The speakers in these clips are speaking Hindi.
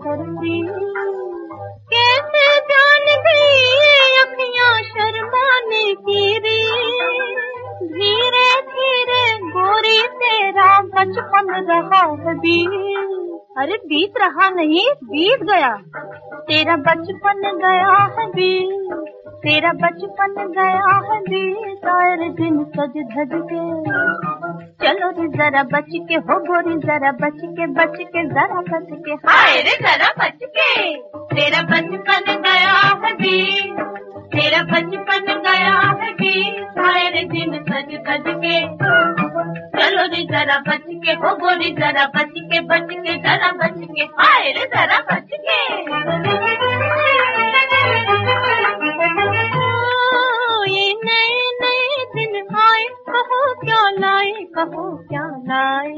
हरदी। कैसे जान गई ये अखियां शर्माने की री, धीरे धीरे गोरी तेरा बचपन रहा है बीत। अरे बीत रहा नहीं, बीत गया। तेरा बचपन गया है बीत, तेरा बचपन गया है बीत। सारे दिन सज धज के चलो रे जरा बच के, हो गोरी जरा बच के जरा बच के, हाय रे जरा बच के। तेरा बचपन गया है बीत, तेरा बचपन गया है बीत। सारे दिन सज धज के चलो रे जरा बच के, हो गोरी जरा बच के जरा बच के, हाय रे जरा बच के। ये नए नए दिन आए, कहो क्या लाए, कहो क्या लाए।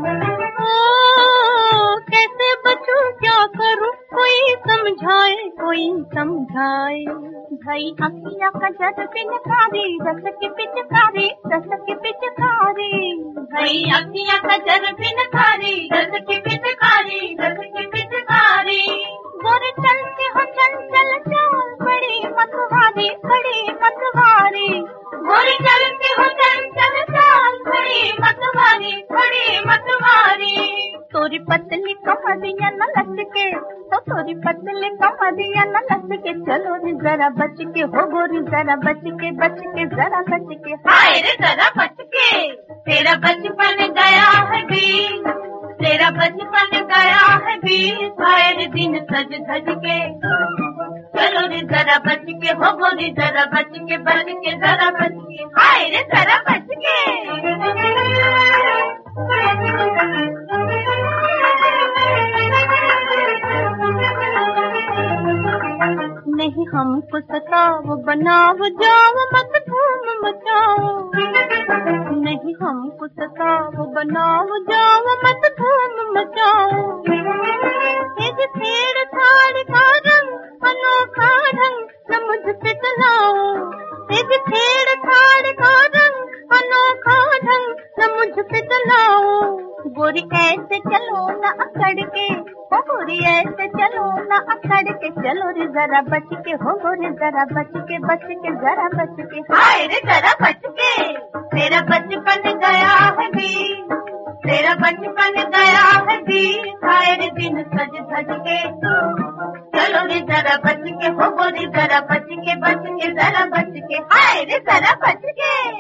कैसे बचूं क्या करूं, कोई समझाए कोई समझाए। भाई अखियां का जद पिचकारी, रस की पिचकारी, रस की पिचकारी। भाई अखियां का जद पिचकारी, रस की पिचकारी, रस की पिचकारी। गोरे चलते हो चंचल चाल, बड़ी मतवारी, बड़ी मतवारी। गोरे चलते हो चंचल चाल, बड़ी मतवारी, बड़ी मतवारी। तोरी पतली कमरिया न लचके, तो तोरी पतली कमरिया न लचके। चलो रे जरा बच के, हो गोरी जरा बच के जरा बच के, हाय रे जरा बच के। तेरा बचपन गया है बीत, तेरा बचपन गया है बीत। सारे दिन सज धज के चलो रे जरा बच के, हो गोरी जरा बच के जरा बच के, हाय रे जरा बच के। नहीं हमको सताओ बनाओ, जाओ मत धूम मचाओ। नहीं हमको सताओ बनाओ, जाओ मत धूम मचाओ। ये छेड़ छाड़ का रंग अनोखा ढंग न मुझ पे चलाओ। ये छेड़ छाड़ का रंग अनोखा ढंग न मुझ पे चलाओ। गोरी ऐसे चलो न अकड़ के, हो गोरी ऐसे चलो न अकड़ के। चलो रे जरा बच के, हो गोरी जरा बच के जरा बच के, हाय रे जरा बच के। तेरा बचपन गया है बीत, तेरा बचपन गया है बीत। सारे दिन सज धज के चलो रे जरा बच के, हो गोरी जरा बच के जरा बच के, हाय रे जरा बच के।